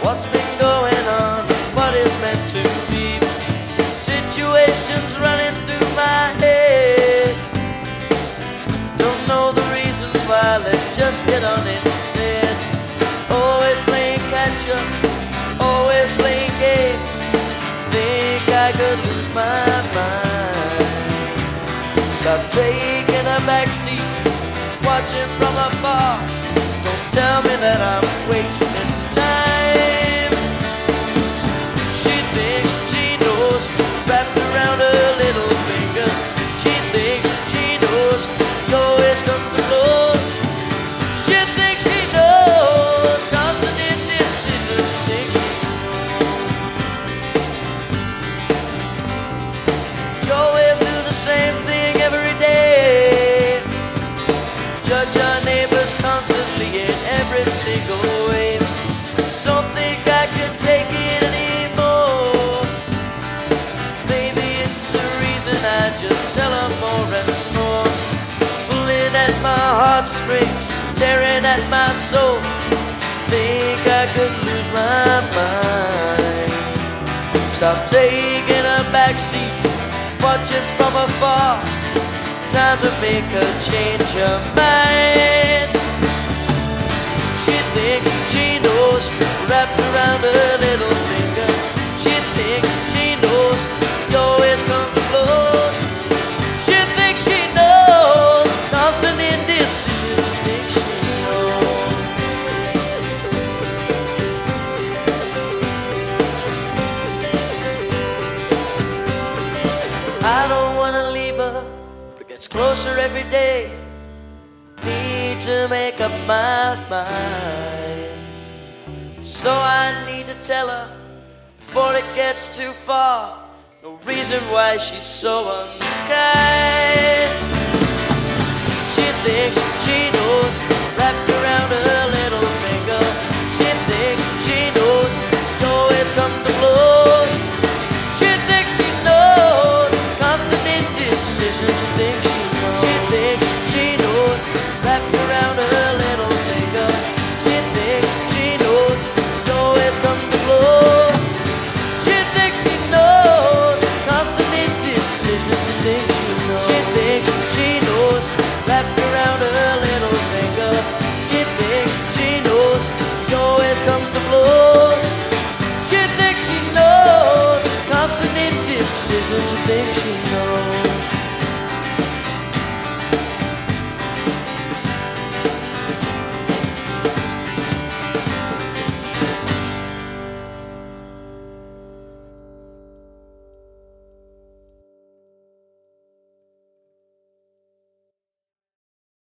what's been going on, what is meant to be. Situations running through my head, don't know the reason why, let's just get on instead. Always playing catch up, always playing game, think I could lose my mind. Stop taking a backseat, watching from afar, don't tell me that I'm wasting time. She thinks she knows, wrapped around her little finger. She thinks she knows, always come close. She thinks she knows, constant indecision. Thinks you always do the same thing every day. Judge our neighbors constantly in every single way. Don't think I can take it anymore. Maybe it's the reason I just tell her more and more. Pulling at my heartstrings, tearing at my soul. Think I could lose my mind. Stop taking a backseat, watching from afar. Time to make her change her mind. She thinks she knows, wrapped around her little finger. She thinks she knows, you always come close. She thinks she knows, constant indecision. She thinks she knows. I don't wanna leave her, but gets closer every day. Need to make up my mind, so I need to tell her before it gets too far. No reason why she's so unkind. She thinks she knows, wrapped around her little finger. She thinks she knows, you always come to blows. She thinks she knows, constant indecision. She thinks she knows. She thinks she knows, wrapped around her little finger. She thinks she knows, you always come to blows. She thinks she knows, constant indecision. She thinks she knows. She thinks she knows, wrapped around her little finger. She thinks she knows, you always come to blows. She thinks she knows, constant indecision. She thinks she knows.